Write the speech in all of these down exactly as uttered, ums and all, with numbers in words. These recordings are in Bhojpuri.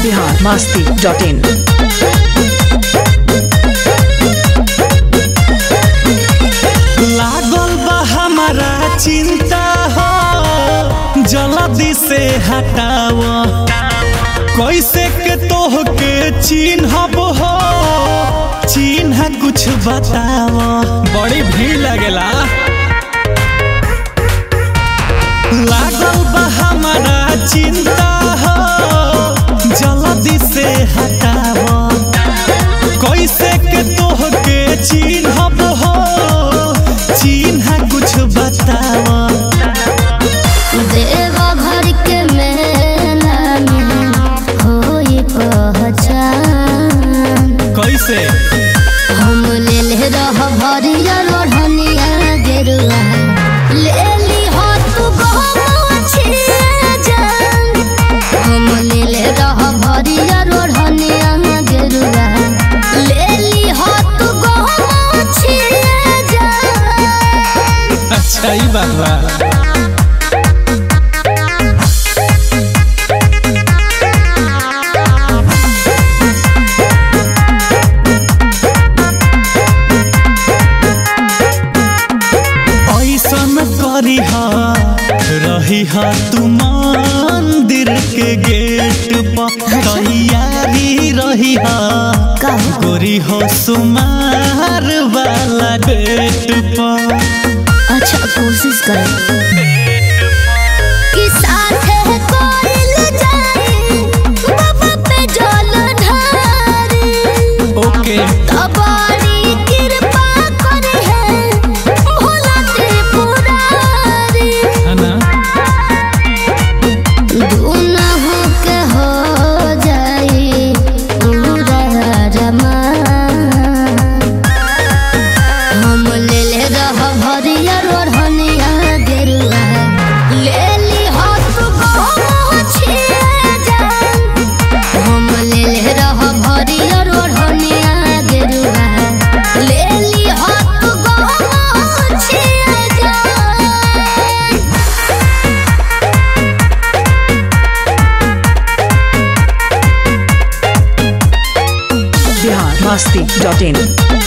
बिहार मस्ती डॉट इन। लागल बा हमारा चिंता हो, जल्दी से हटाव। कैसे के तोह के चिन्हब हो, चिन्ह कुछ बताव। बड़ी भीड़ लगेला। लागल बा हमारा चिंता हो, जल्दी से हटाव। कैसे के तोह के चिन्हब हो, चिन्ह कुछ बताव। देवा घर के मेला में होई पहचान। कैसे हम ले ले रह भरिया रोढ़निया गेरुआ, ले ली हो तू गमछिया जान। हम ले ले रह भरिया रोढ़निया गेरुआ, ले ली हो तू गमछिया जान। अच्छा ही बात बा। करी रही हा तू मंदिर के गेट पर, तैयारी रही हा गोरी हो सुमार वाला डेट पर। अच्छा कोशिश करें कि साथ है कोई जाए बाबा पे जल ढारे। ओके तबारी कृपा करे है भोला त्रिपुरारी। है ना दूना हो के हो जाए पूरा रमान। हम ले ले रह भरिया रोढ़निया गेरुआ, ले ली हो तू गमछिया जान। हम ले ले रह भरिया रोढ़निया गेरुआ, ले ली हो तू गमछिया जान। Bihar Masti dot in.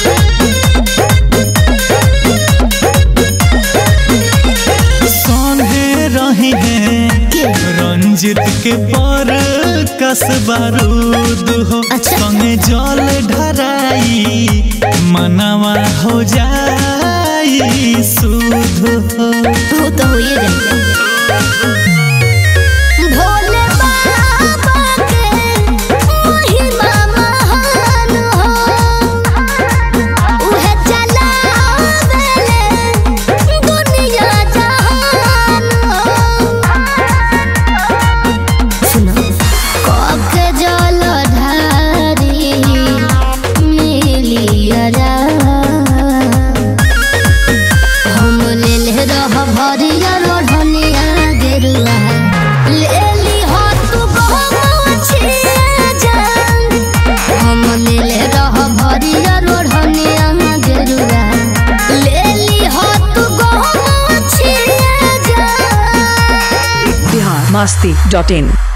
रही है रंजित के पर कस बारूद हो। अच्छा। संगे जल ढराई मनवा हो जाई सुध हो। वो तो हो ये भोले बाबा के महिमा महान हो, उहे चलावेले दुनिया जहान हो। सुनो कब के जल ढारी मिलियरा। हम ले ले रह भरिया रोढ़निया गेरुआ, ले ली हो तू गमछिया जान। हम ले ले रह भरिया रोढ़निया गेरुआ, ले ली हो तू गमछिया जान। बिहार मस्ती डॉट इन।